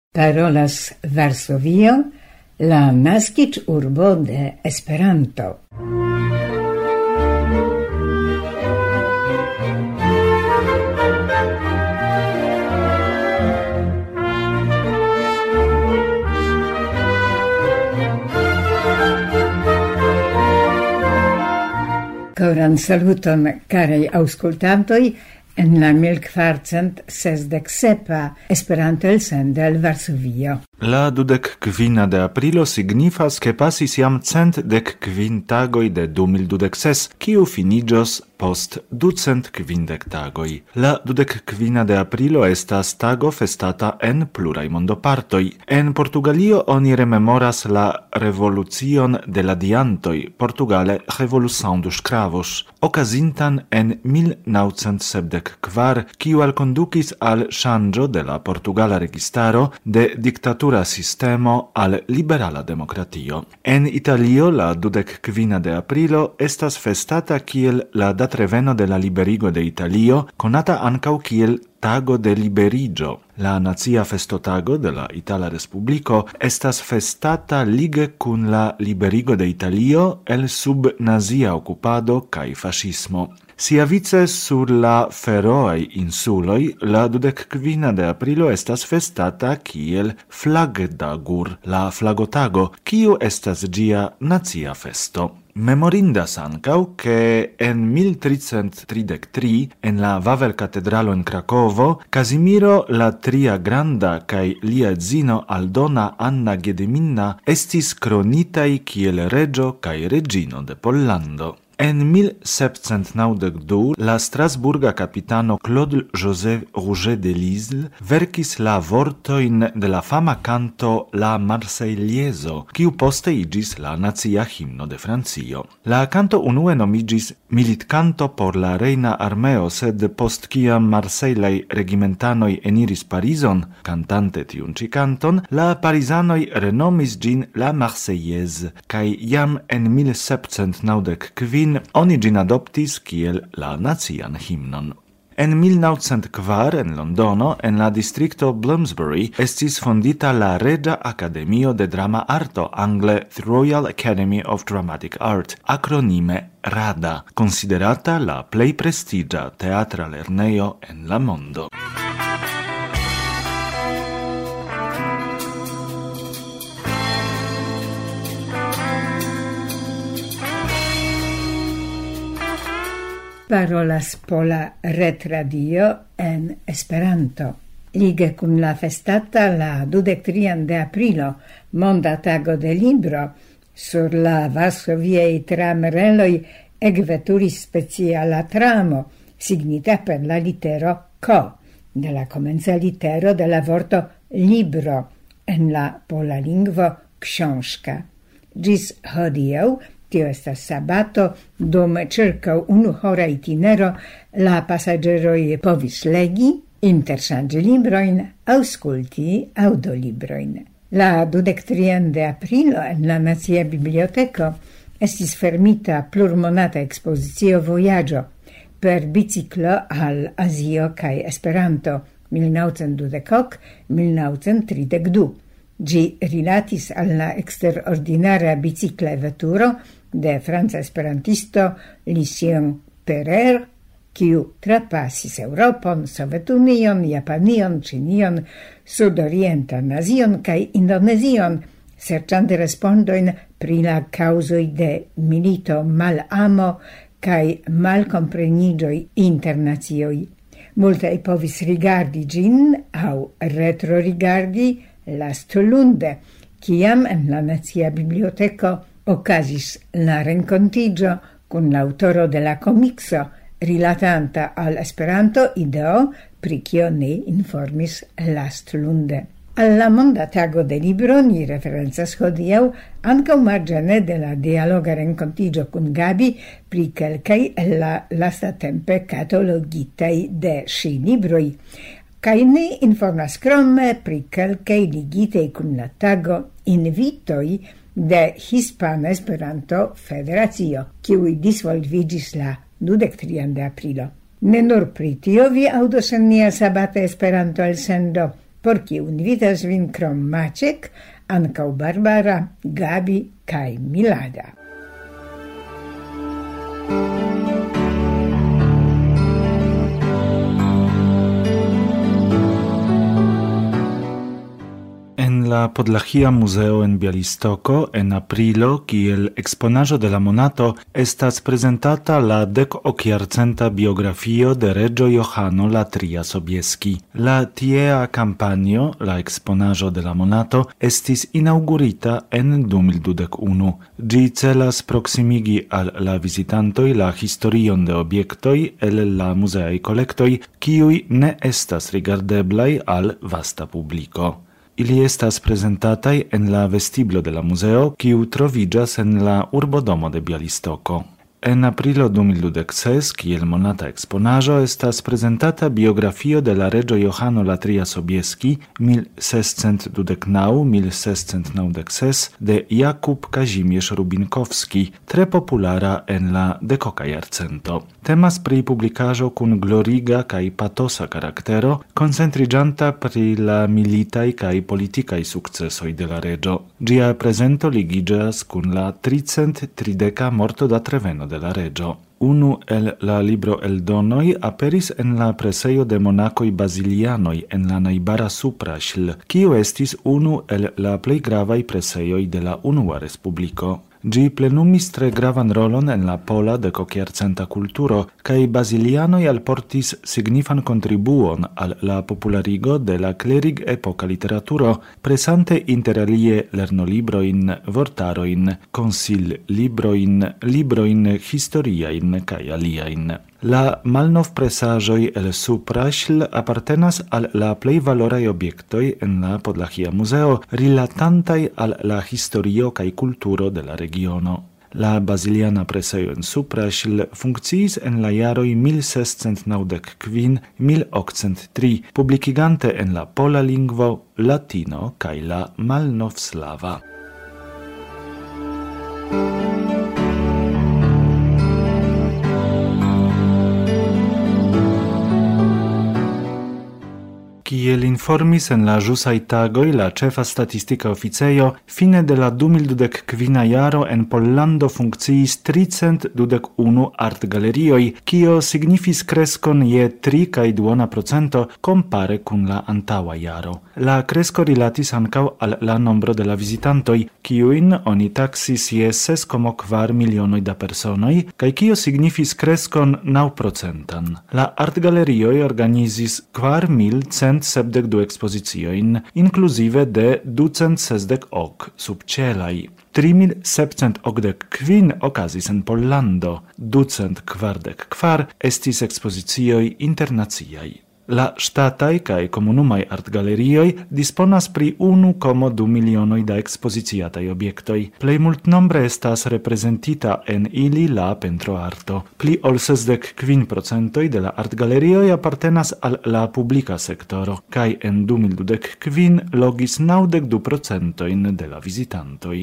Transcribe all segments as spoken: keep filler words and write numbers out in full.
Parolas Varsovio, la naskiĝurbo de Esperanto. Koran saluton, carei aŭskultantoj, en la mil kvarcent sesdek sepa Esperanto elsendo el Varsovio. La dudek kvina de aprilo signifas, ke pasis jam cent dek kvin tagoj de du mil dudek ses, kiu finiĝos post ducent kvindek tagoj. La dudek kvina de aprilo estas tago festata en pluraj mondopartoj. En Portugalio oni rememoras la revolucion de la diantoj, portugale Revolução dos Cravos, okazintan en mil naŭcent sepdek kvar, kiu alkondukis al ŝanĝo de la portugala registaro de diktatura sistemo al liberala demokratio. En Italio la dudek kvina de aprilo estas festata kiel la datreveno de la liberigo de Italio, konata ankaŭ kiel Tago de Liberigio. La nazia festotago de la Itala Respubliko estas festata lige kun la liberigo de Italio el sub nazia okupado kaj faŝismo. Siavice sur la Feroaj insuloj la dudek kvina de aprilo estas festata kiel Flagdagur, la flagotago, kiu estas ĝia nacia festo. Memorindas ankaŭ, ke en mil tricent tridek tri en la Vavel-katedralo en Krakovo, Kazimiro la tria granda kaj lia edzino Aldona Anna Gedeminna estis kronitaj kiel reĝo kaj reĝino de Pollando. En mil sepcent naŭdek du la strasburga kapitano Claude Joseph Rouget de Lisle verkis la vortojn de la fama kanto La Marseilliezo, kiu poste iĝis la nacia himno de Francio. La kanto unue nomiĝis Militkanto por la Reina Armeo, sed post kiam marseillaj regimentanoj eniris Parizon, kantante tiun ĉi kanton, la parizanoj renomis ĝin La Marseillaise, kaj jam en mil sepcent naŭdek kvin oni ĝin adoptis kiel la nacian himnon. En mil naŭcent kvar en Londono, en la distrikto Bloomsbury, estis fondita la Reĝa Akademio de Drama Arto, angle The Royal Academy of Dramatic Art, akronime RADA, konsiderata la plej prestiĝa teatra lernejo en la mondo. Parolas Pola Retradio en Esperanto. Lige kun la festata la dudek trian de aprilo, Monda Tago de Libro, sur la varsoviaj tramreloj ekveturis speciala tramo, signita per la litero K, de la komenca litero de la vorto libro, en la pola lingvo książka. Ĝis hodiaŭ, tio estas sabato, dum circa unu hora itinero, la pasaĝeroj povis legi, interŝanĝi librojn, aŭskulti aŭdolibroin. La dudek trian de aprilo en la Nacia Biblioteko estis fermita plurmonata ekspozicio vojaĝo per biciklo al Azio kaj Esperanto mil naŭcent dudek ok - mil naŭcent tridek du. Ĝi rilatis al la eksterordinara bicikla veturo de franca esperantisto Lucien Perer, kiu trapasis Eŭropon, Sovetunion, Japanion, Ĉinion, Sudorientan Azion kaj Indonezion, serĉante respondojn pri la kaŭzoj de milito, malamo kaj malkompreniĝoj inter nacioj. Multaj povis rigardi ĝin aŭ retrorigardi lastolunde, kiam en la Nacia Biblioteko okazis la renkontiĝo kun l'aŭtoro de la komikso rilatanta al Esperanto ideo pri kio ne informis lastlunde. Al la Monda Tago de Libro ni referencas hodiaŭ ankaŭ marĝene de la dialoga renkontiĝo kun Gabi pri kelkaj el la lastatempe katalogitaj de ŝi libroj, kaj ne informas krome pri kelkaj ligitaj kun la tago invitoj de Hispana Esperanto Federacio, kiuj disvolviĝis la dudek trian de aprilo. Ne nur pri tio vi aŭdos en nia sabata Esperanto elsendo, por kiu invitas vin krom Maciek, ankaŭ Barbara, Gabi kaj Milada. La Podlachia Museo en Bialystoko en aprilo, kiel exponaĵo de la monato, estas prezentata la dek-okjarcenta biografio de reĝo Johano la Tria Sobieski. La tiea kampanjo, la exponaĵo de la monato, estis inaŭgurita en du mil dudek unu. Ĝi celas proksimigi al la vizitantoj la historion de objektoj el la muzeaj kolektoj, kiuj ne estas rigardeblaj al vasta publiko. Ili estas prezentataj en la vestiblo de la muzeo, kiu troviĝas en la urbodomo de Bialystoko. En aprilo du mil dudek ses, kiel monata exponaĵo, estas prezentata biografio de la reĝo Johano la Tria Sobieski mil sescent dudek naŭ - mil sescent naŭdek ses de Jakub Kazimierz Rubinkowski, tre populara en la dekoka jarcento. Temas pri publikaĵo kun gloriga kaj patosa karaktero, koncentriĝanta pri la militaj kaj politikaj sukcesoj de la reĝo. Ĝia prezento ligiĝas kun la tricent trideka morto da Treveno de la reĝo. Unu el la libro eldonoj aperis en la presejo de monakoj bazilianoj en la najbara Supraśl, kiu estis unu el la plej gravaj presejoj de la Unua Respubliko. Ĝi plenumis tre gravan rolon en la pola dekokjarcenta kulturo, kaj bazilianoj alportis signifan kontribuon al la popularigo de la klerig-epoka literaturo, presante interalie lernolibrojn, vortarojn, konsil-librojn, librojn historiajn kaj aliajn. La malnovpresaĵoj el Supraśl apartenas al la plej valoraj objektoj en la Podlachia Museo, rilatantaj al la historio kaj kulturo de la regiono. La baziliana presejo en Supraśl funkciis en la jaroj mil sescent naŭdek kvin - mil okcent tri, publikigante en la pola lingvo, latino kaj la malnovslava. Kiel informis en la ĵusaj tagoj la ĉefa statistika oficejo, fine de la du mil dudek kvina jaro en Pollando funkciis tricent dudek unu artgalerioj, kio signifis kreskon je tri kaj duona procento kompare kun la antaŭa jaro. La kresko rilatis ankaŭ al la nombro de la vizitantoj, kiujn oni taksis je ses komo kvar milionoj da personoj, kaj kio signifis kreskon naŭ procentan. La artgalerioj organizis kvar mil cent sepdek du ekspoziciojn, inkluzive de ducent sesdek ok subĉelaj. tri mil sepcent okdek kvin okazis en Pollando, ducent kvardek kvar estis ekspozicioj internaciaj. La ŝtataj kaj komunumaj artgalerioj disponas pri unu komo du milionoj da ekspoziciataj objektoj. Plej multnombre estas reprezentita en ili la pentroarto. Pli ol sesdek kvin procentoj de la artgalerioj apartenas al la publika sektoro, kaj en du mil dudek kvin logis naŭdek du procentojn de la vizitantoj.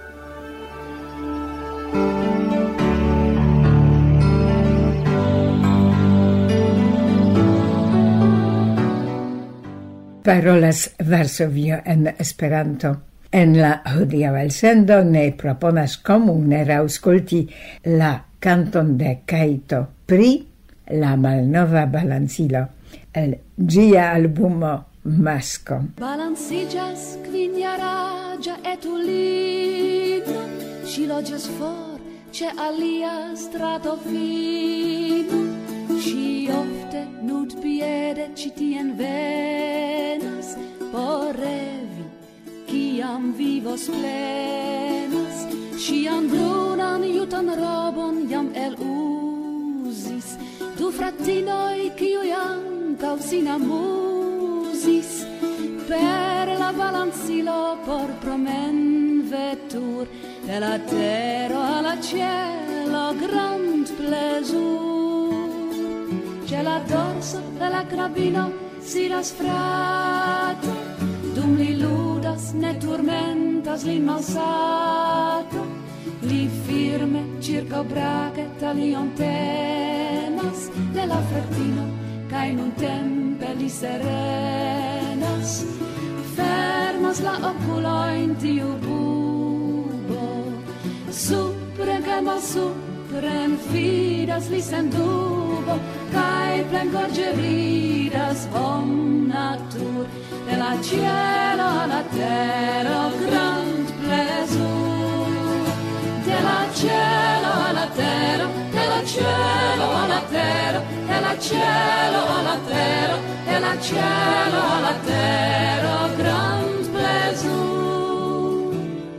Parolas Varsovio en Esperanto. En la hodiaŭ elsendo ne proponas komune aŭskulti la kanton de Kaito pri La malnova balancilo el ĝia albumo Masko. Balanciĝas kvinjaraĝa etulino, ŝi loĝas for ĉe alia strato fino. Ŝi ofte nudpiede ĉi tien venas por revi, kiam vivo splenas. Ŝian brunan jutan robon jam eluzis du fratinoj, kiuj ankaŭ sin amuzis per la balancilo por promenvetur de la tero al la cielo grand plezur. C'è la dorso della knabino sidas frato, dum li ludas ne turmentas lin malsato, li firme circa bracheta lion tenas de la fratino cae nun tempe li serenas, fermas la oculoin tiu bubo, supre che mal supren fidas li sen dubo, cae plen gorge ridas om natur, de la cielo a la terra grand plesur, de la cielo a la terra, de la cielo a la terra, de la cielo a la terra, de la cielo a la terra grand plesur.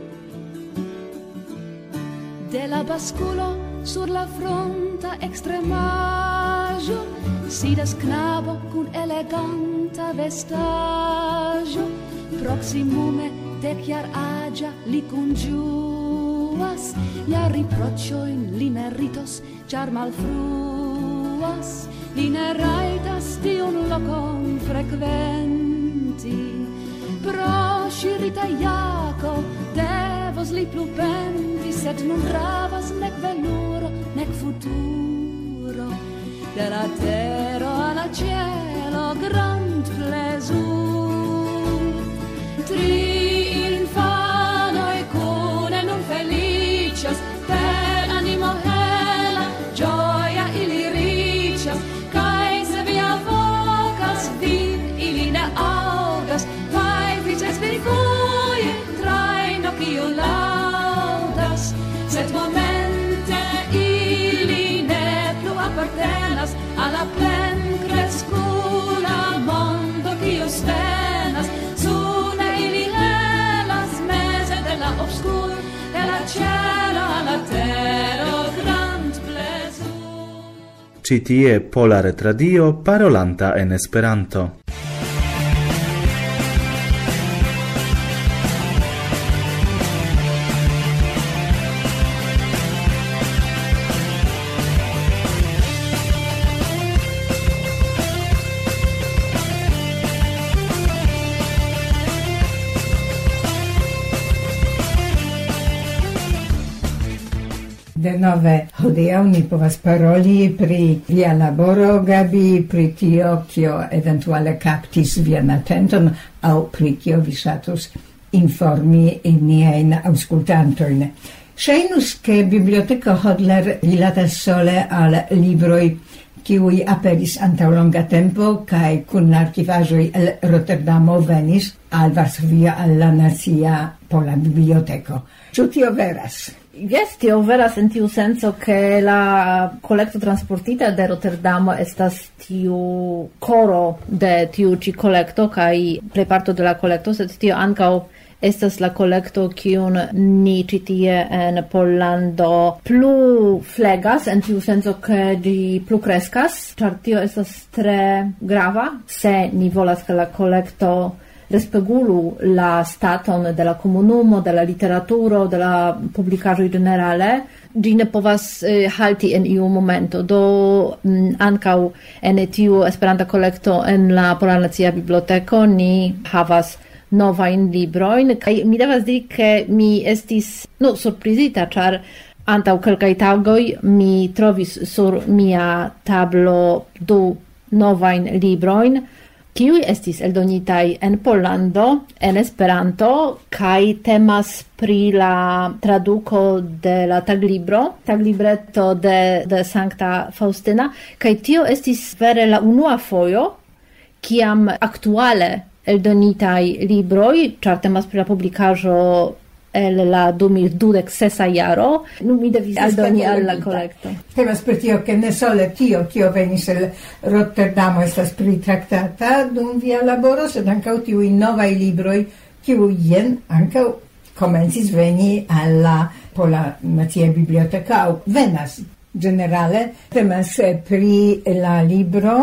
De la basculo sur la fronta extremaggio sidas knabo cun eleganta vestaggio, proximume deciar agia li congiuas, lia riprocioin li ne ritos, char malfruas, li ne raitas tiun locon frequenti, pro scirita iaco devos li plu penti, sed nun gravas nec veluro, nec futuro, de la terra alla cielo grand plesur. Tri infanoi cune nun felicias, per animo hela, gioia ili ricias, cae se via vocas, vid ili ne audas, vai vices vi foie, traino cio laudas, sed momente ili ne plu appartenas alla plen crescula mondo cio svenas, sune ili helas mese della obscur, della cielo alla terra grand plesur. Ci tie Pola Retradio parolanta en Esperanto. De nove, hodiaŭ ni povas paroli pri via laboro, Gabi, pri tio, kio eventuale captis vian atenton, aŭ pri kio vi ŝatus informi niajn aŭskultantojn. Ŝajnus, ke Biblioteko Hodler rilatas sole al libroj kiuj aperis antaŭ longa tempo kaj kun la arkivaĵoj el Rotterdamo venis al Varsovio al la Nacia Pola Biblioteko. Ĉu tio veras? Yes, tio veras en tiu senso che la collecto transportita de Rotterdamo estas tiu coro de tiu ci collecto, kai preparto de la collecto, sed tio ancao estas la collecto kiun ni ci tie en Pollando plu flegas, en tiu senso che di plu crescas, char tio estas tre grava, se ni volas che la collecto respegulu la staton de la comunumo, de la literaturo, de la publicaĵoj generale, ĝi ne povas eh, halti en iu momento. Do mm, ankaŭ en tiu Esperanta kolekto en la Pola Nacia Biblioteko ni havas novajn librojn, kaj mi devas diri, ke mi estis no, surprizita, ĉar antaŭ kelkaj tagoj mi trovis sur mia tablo du novajn librojn, kiuj estis eldonitaj en Pollando, en Esperanto, kaj temas pri la traduko de la taglibro, taglibreto de, de Sankta Faustina, kaj tio estis vere la unua fojo, kiam aktuale eldonitaj libroj, ĉar temas pri la publikaĵo el la du mil dudek sesa jaro, nu mi devis aldoni al la kolekto. Temas pri tio, ke ne sole tio, kio venis el Rotterdamo, estas pritraktata dum via laboro, sed ankaŭ tiuj novaj libroj, kiuj jen ankaŭ komencis veni al la Pola Nacia Biblioteko, venas generale. Temas pri la libro,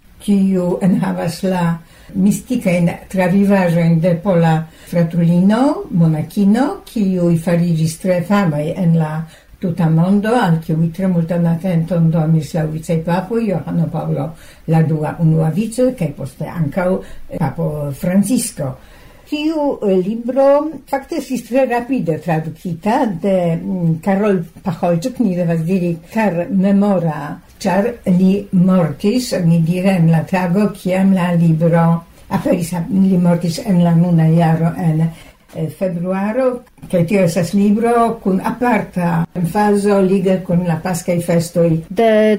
kiu enhavas la mistikajn travivaĵojn de pola fratulino, monakino, kiuj fariĝis tre famaj en la tuta mondo, al kiuj tre multan atenton donis la vicaj papo Johano Paŭlo la dua unua vico, kaj poste ankaŭ papo Francisco. Tiu libro fakte estis tre rapide tradukita de Karol Pacholczyk, mi devas diri kar memora, ĉar li mortis, mi dire, en la tago, kiam la libro aperis, li mortis en la nuna jaro en februaro, che tio esas libro kun aparta fazo lige kun la paskaj festoj. De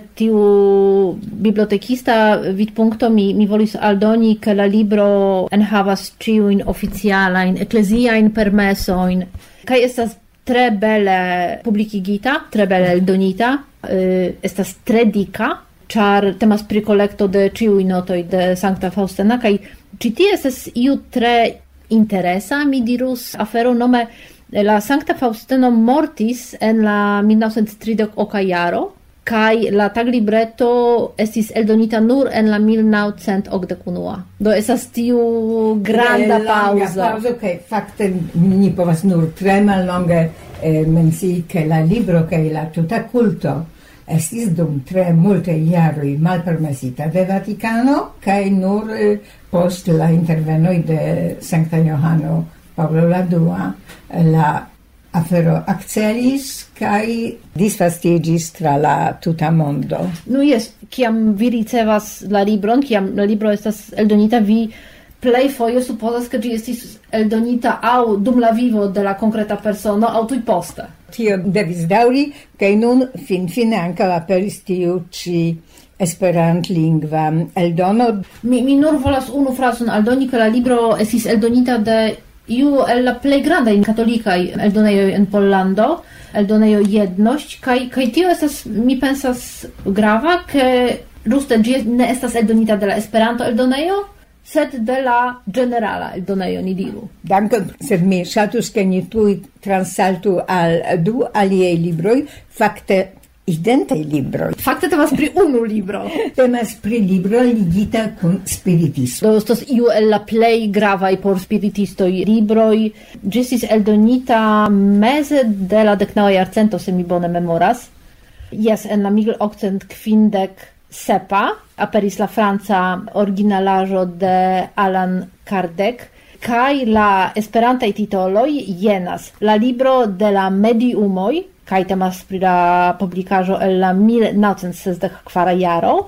tiu bibliotekista vidpunkto mi, mi volis aldoni, ke la libro enhavas ĉiujn oficialajn ekleziajn permesojn, kaj estas tre bele publikigita, tre bele eldonita, eh, estas tre dika, ĉar temas pri kolekto de ĉiuj notoj de Sankta Faustina, kaj ĉi tie estas iu tre interesa, mi dirus, afero nome la Sankta Faustino mortis en la mil novecent tridek oka jaro, kaj la taglibreto estis eldonita nur en la mil novecent okdek unua. Do estas tiu granda pauzo. pauzo, kaj fakte ni povas nur tre mallonge eh, mencii, ke la libro kaj la tuta kulto estis dum tre multe jaroj malpermesita de Vatikano, kaj nur eh, post la intervenoj de Sankta Johano Paulo la dua, la afero akcelis kaj disvastiĝis tra la tuta mondo. Nu jes, kiam vi ricevas la libron, kiam la libro estas eldonita, vi plej foje supozas, ke ĝi estis eldonita aŭ dum la vivo de la konkreta persono aŭ tuj poste. Tio devis daŭri, kaj nun finfine ankaŭ aperis tiu ĉi esperantlingva eldono. Mi, mi nur volas unu frazon aldoni, ke la libro estis eldonita de iu el la plej grandaj katolikaj eldonejoj en Pollando, eldonejo Jedność, kaj, kaj tio estas, mi pensas, grava, ke ĝuste ĝi ne estas eldonita de la Esperanto eldonejo, sed de la generala eldonejo, ni diru. Dankon, sed mi ŝatus, ke ni tuj transaltu al du aliaj libroj, fakte identaj libroj. Fakte temas pri unu libro. Temas pri libro ligita kun spiritismo. Do estos iu el la plej gravaj por spiritistoj libroj. Ĝi estis eldonita meze de la deknaŭa jarcento, se mi bone memoras. Jes, en la mil okcent kvindek sepa aperis la franca originalaĵo de Alan Kardec, kaj la esperantaj titoloj jenas La libro de la mediumoj, kaj temas pri la publikaĵo el la mil novcent sesdek kvara jaro,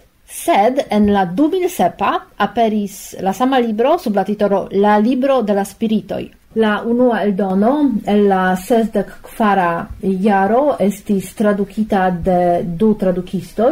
sed en la du mil sepa aperis la sama libro sub la titolo La libro de la spiritoj. La unua eldono el la sesdek kvara jaro estis tradukita de du tradukistoj,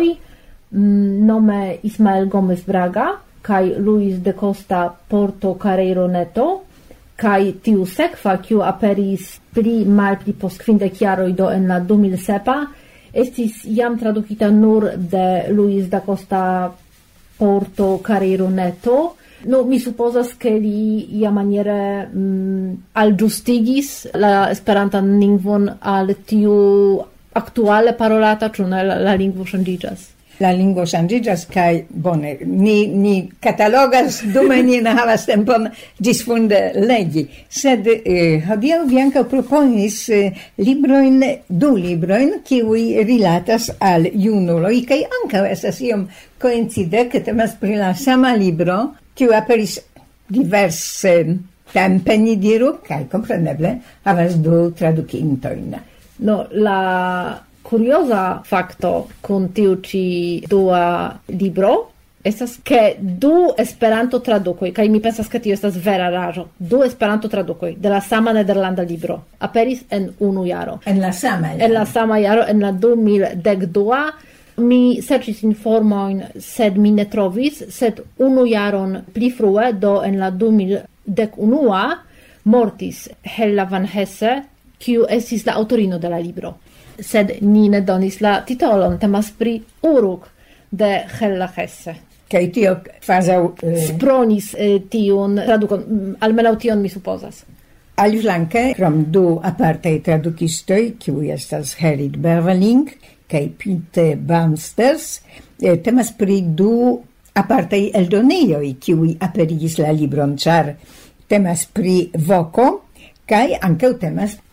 nome Ismael Gomez Braga kaj Luis de Costa Porto Carreiro Neto, kaj tiu sekva, kiu aperis pli malpli post kvindek jaroj do en la du mil sepa, estis jam tradukita nur de Luis da Costa Porto Carreiro Neto. No, mi supozas, ke li iamaniere mm, alĝustigis la esperantan lingvon al tiu aktuale parolata, ĉu ne la, la lingvo ŝanĝiĝas. La lingvo ŝanĝiĝas kaj bone, ni, ni catalogas dume ni ne havas tempon ĝisfunde legi. Sed eh, hodiaŭ vi ankaŭ proponis eh, librojn, du librojn, kiuj rilatas al junuloj, kaj ankaŭ estas iom koincide, ke temas pri la sama libro, kiu aperis diverse tempe, ni diru, kaj kompreneble havas du tradukintojn. No, la curiosa facto con tiu ci dua libro estas che du Esperanto tradukoj, kaj mi pensas ke tio estas vera raĵo, du Esperanto tradukoj de la sama nederlanda libro aperis en unu jaro. En la sama jaro. En la sama jaro, en la du mil dek dua. Mi serĉis informojn, sed mi ne trovis, sed unu jaron pli frue, do en la du mil dek unua, mortis Hella van Hesse, kiu estis la aŭtorino de la libro. Sed ni ne donis la titolon, temas pri Uruk de Hella Hesse. Kaj tio kvazaŭ eh... spronis eh, tiun tradukon, almenaŭ tion mi supozas. Aliflanke, krom du apartaj tradukistoj, kiuj estas Gerrit Berveling kaj Pete Bamsters, eh, temas pri du apartaj eldonejoj, kiuj aperigis la libron, ĉar temas pri voko, kaj ankaŭ temas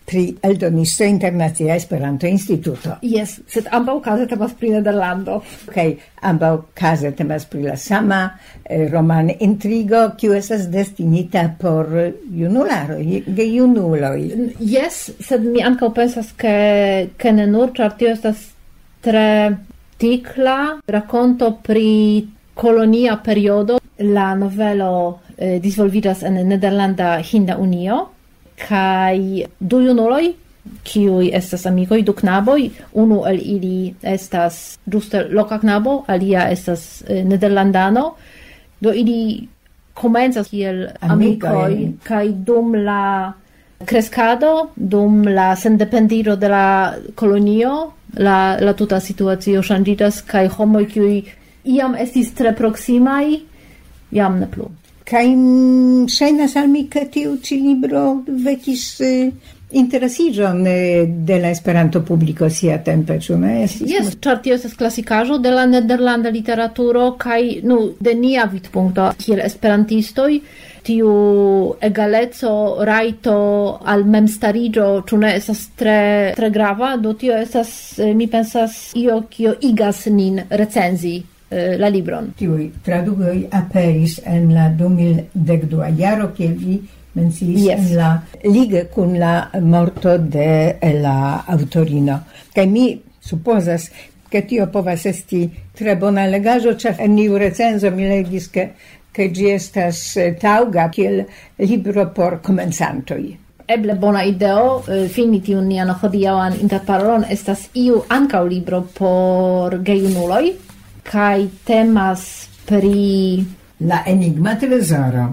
pri eldonisto Internacia Esperanto Instituto. Yes, sed ambaŭ kaze temas pri Nederlando. Kaj ambaŭ kaze temas pri la sama eh, roman intrigo, kiu estas destinita por junularoj, gejunuloj. Yes, sed mi ankaŭ pensas ke ke ne nur, ĉar tio estas tre tikla rakonto pri kolonia periodo. La novelo eh, disvolviĝas en Nederlanda Hinda Unio, kai du junuloj, kiuj estas amikoj, du knaboj, unu el ili estas ĝuste loka knabo, alia estas eh, nederlandano, do ili komencas kiel amikoj, kaj dum la kreskado, dum la sendependiro de la kolonio, la, la tuta situacio ŝanĝiĝas, kaj homoj, kiuj iam estis tre proksimaj, jam ne plu. Kaj ŝajnas al mi, ke tiu ĉi libro vekis eh, interesiĝon eh, de la Esperanto-publiko siatempe, ĉu ne? Jes, ĉar tio estas klasikaĵo de la nederlanda literaturo kaj nu de nia vidpunkto kiel esperantistoj, tiu egaleco, rajto al memstariĝo, ĉu ne estas tre tre grava, do tio estas, eh, mi pensas, io kio igas nin recenzi la libron. Tiuj tradukoj aperis en la du mil dekdua jaro, kiel vi menciis, yes. en la lige kun la morto de la aŭtorino. Kaj mi supozas, ke tio povas esti tre bona legaĵo, ĉar en iu recenzo mi legis, ke ke ĝi estas taŭga kiel libro por komencantoj. Eble bona ideo eh, filmi tiun nian hodiaŭan interparolon estas iu ankaŭ libro por gejunuloj, kaj temas pri La Enigma Trezoro,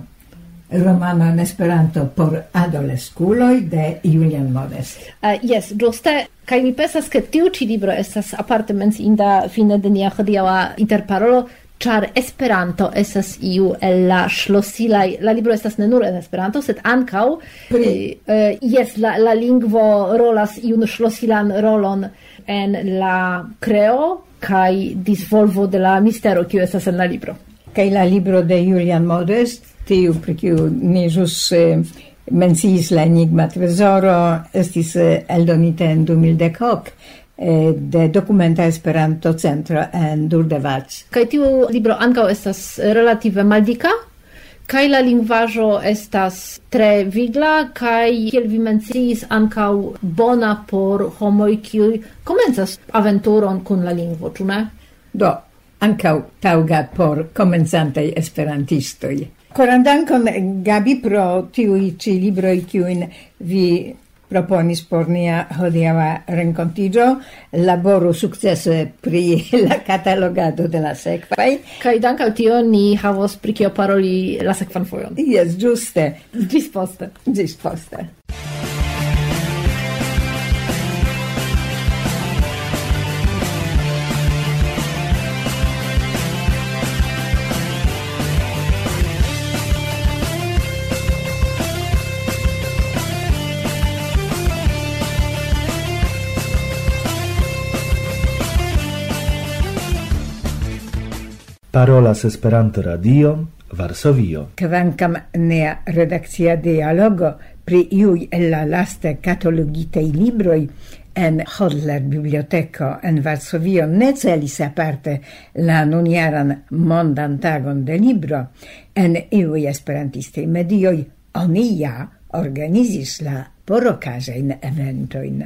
romano en Esperanto por adoleskuloj de Julian Modest. Uh, yes, ĝuste, kaj mi pensas, ke tiu ĉi libro estas aparte menciinda fine de nia hodiaŭa interparolo, ĉar Esperanto estas iu el la ŝlosilaj, la libro estas ne nur en Esperanto, sed ankaŭ pri uh, yes, la, la lingvo rolas iun ŝlosilan rolon en la kreo kai disvolvo de la mistero kiu estas en la libro. Kai la libro de Julian Modest, tiu pri kiu ni ĵus eh, menciis la Enigma Trezoro, estis eh, eldonita en du mil dekok eh, de Dokumenta Esperanto Centro en Durdevac. Kai tiu libro ankaŭ estas relative maldika, kai la lingvaĵo estas tre vigla, kai kiel vi menciis ankaŭ bona por homoj kiuj komencas aventuron kun la lingvo, ĉu ne? Do, ankaŭ taŭga por komencantaj esperantistoj. Koran dankon, Gabi, pro tiuj ĉi libroj, kiujn vi proponis por nia hodiaŭa renkontiĝo. Laboru sukcese pri la katalogado de la sekvaj. Kaj dank al tio ni havos pri kio paroli la sekvan fojon. Jes, ĝuste. Ĝis poste. Ĝis poste. Parolas Esperanto Radio, Varsovio. Kvankam nea redakcia dialogo pri iuj el la laste katalogitaj libroj en Hodler Biblioteko en Varsovio ne celis aparte la nunjaran mondan tagon de libro, en iuj esperantistaj medioj oni ja organizis la porokazajn eventojn.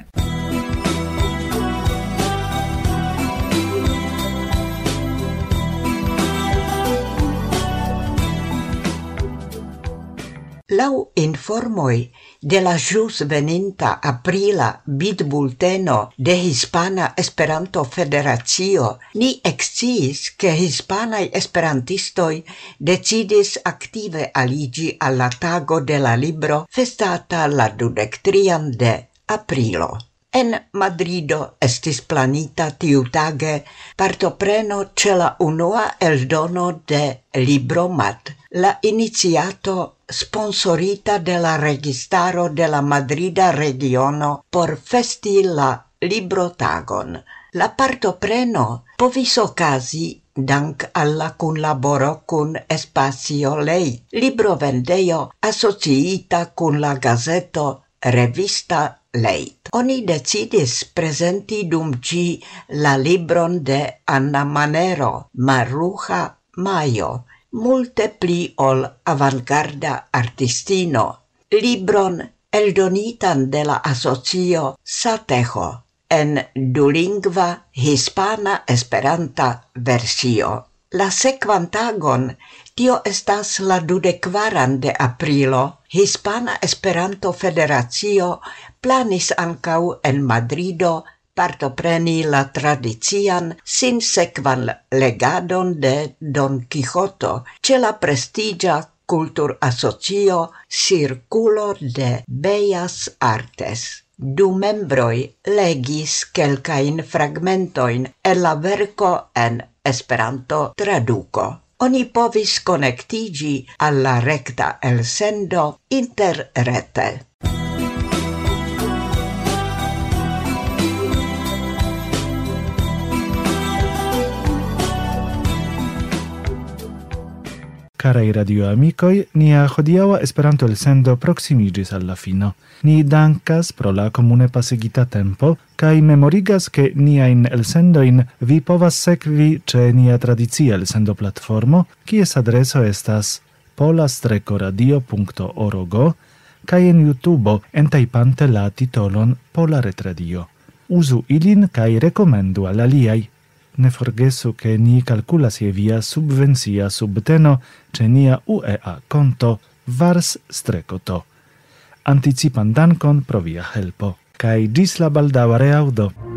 Lau informoi de la jus veninta aprila bidbulteno de Hispana Esperanto Federacio, ni exciis che hispanai esperantistoi decidis active aligi alla tago de la libro festata la dudektrian de aprilo. En Madrido estis planita tiutage partopreno ce la unua eldono de Libro Mat, la iniciato sponsorita de la registaro de la Madrida regiono por festi la librotagon. La partopreno povis okazi dank alla kunlaboro kun Espacio Lei, librovendejo asociita kun la gazeto Revista late. Oni decidis presenti dum ci la libron de Anna Manero, Marluja Majo, multe pli ol avantgarda artistino. Libron eldonitan de la asocio Satejo en dulingva hispana esperanta versio. La sekvan tagon, tio estas la dudekvaran de aprilo, Hispana Esperanto Federacio planis ancau en Madrido partopreni la tradician sinsekvan legadon de Don Quixoto ce la prestigia Cultur Asocio Circulo de Bellas Artes. Du membroi legis kelkain fragmentoin el la verco en Esperanto traduco. Oni povis connectigi alla recta elsendo interrete. Carai radioamicoi, nia hodiaŭa Esperanto elsendo proximigis alla fino. Ni dankas pro la comune pasigita tempo, kai memorigas ke niajn elsendoin vi povas sekvi ĉe nia tradicia elsendo platformo, kies adreso estas pola radio punto org, kai en YouTube entajpante la titolon Pola Retradio. Uzu ilin kai rekomendu al aliaj. Ne forgesu che ni calculas je via subvencia subteno ce nia U E A konto vars strekoto. Anticipan dankon pro via helpo. Kai gis la baldaŭa reaŭdo.